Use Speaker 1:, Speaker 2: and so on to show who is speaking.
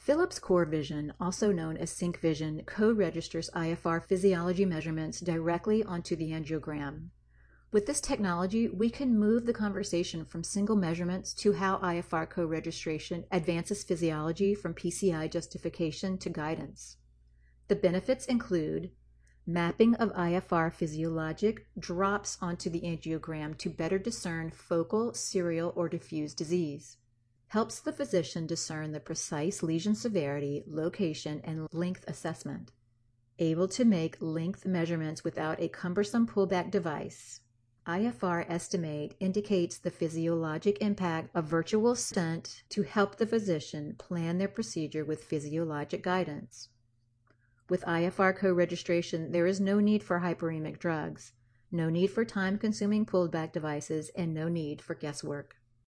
Speaker 1: Philips CoreVision, also known as SyncVision, co-registers IFR physiology measurements directly onto the angiogram. With this technology, we can move the conversation from single measurements to how IFR co-registration advances physiology from PCI justification to guidance. The benefits include mapping of IFR physiologic drops onto the angiogram to better discern focal, serial, or diffuse disease. Helps the physician discern the precise lesion severity, location, and length assessment. Able to make length measurements without a cumbersome pullback device. IFR estimate indicates the physiologic impact of virtual stent to help the physician plan their procedure with physiologic guidance. With IFR co-registration, there is no need for hyperemic drugs, no need for time-consuming pullback devices, and no need for guesswork.